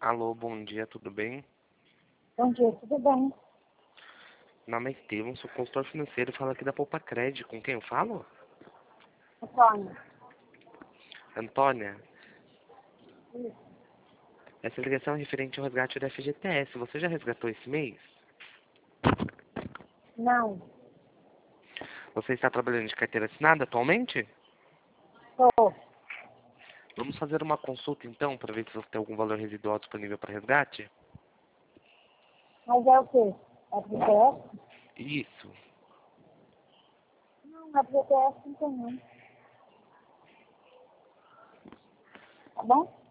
Alô, bom dia, tudo bem? Bom dia, tudo bem? Meu nome é Estevam, sou consultor financeiro, falo aqui da Poupa Cred. Com quem eu falo? Antônio. Antônia, Isso. essa ligação é referente ao resgate do FGTS. Você já resgatou esse mês? Não, Você está trabalhando de carteira assinada atualmente? tô. Vamos fazer uma consulta então, para ver se você tem algum valor residual disponível para resgate? Mas é o quê? É FGTS? Isso. Não, FGTS não tem não. Tá bom?